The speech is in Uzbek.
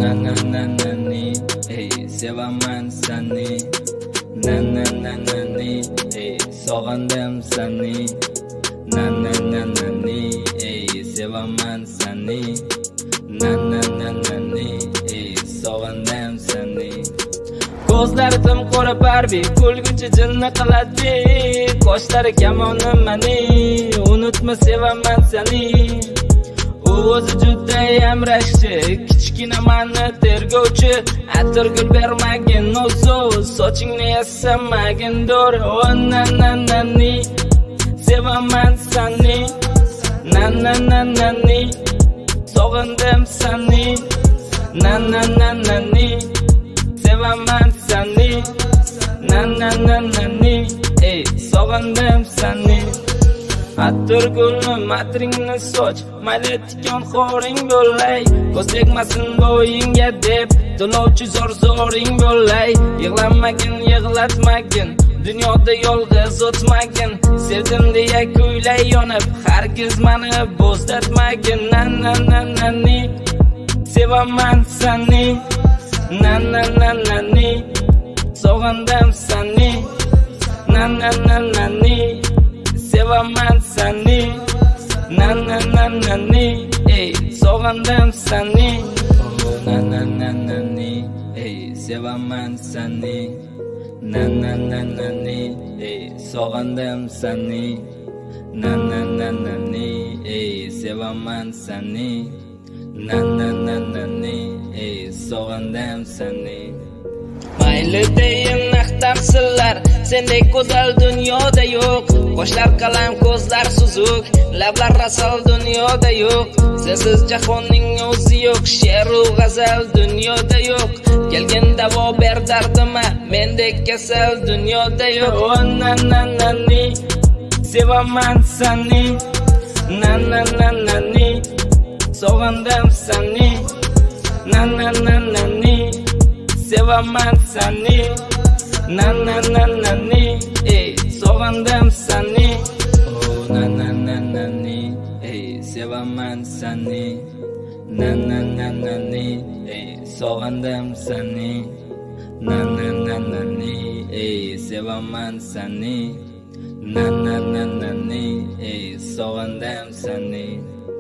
na na na na ni, ey sevaman seni. Na na na na ni, ey sog'indim seni. Na na na na ni, ey sevaman seni. Na na na na ni, ey sog'indim seni. Ko'zlari tim qora Barbie, kulguchi jinni qiladi. Qoshlari kamonim mani, unutma sevaman seni. U o'zi judayam rashkchi, kichkina mani tergovchi. Atirgul bermagin o'zi, sochingni yassamagin dur. Oh na na na ni, sevaman seni. Na na na na ni, sog'indim seni. Na na na na ni, sevaman seni. Na na na na ni, ey sog'indim seni. Atirgulni matringni soch, mayli tikon xo'ring bo'lay. Ko'z tegmasin bo'yingga deb, to'lovchi zo'ring bo'lay. Yig'lanmagin, yig'latmagin, dunyoda yolg'iz o'tmagin. Sevdim deya kuylay yonib, hargiz meni bo'zdatmagin. Na na na na ni, sevaman seni. Na na na na ni, sog'indim seni. Na na na na ni, sevaman seni. Na na na na ni, ey sog'indim seni. Oh na na na na ni, ey sevaman seni. Na na na na ni, ey sog'indim seni. Na na na na ni, ey sevaman seni. Na na na na ni, ey sog'indim seni. Mayli deyin maqtamsizlar, sendek go'zal dunyoda yo'q. Qoshlar qalam, ko'zlar suzuk, lablar rasol dunyoda yo'q. Sensiz jahonning o'zi yo'q, she'r u g'azal dunyoda yo'q. Kelgin davo ber dardima, mendek kasal dunyoda yo'q. Oh na na na ni, sevaman seni. Na na na na ni, sog'indim seni. Na na na na ni, sevaman seni. Na na na na ni, ey sog'indim seni. Oh na na na na ni, ey sevaman seni. Na na na na ni, ey sog'indim seni. Na na na na ni, ey sevaman seni. Na na na na ni, ey sog'indim seni.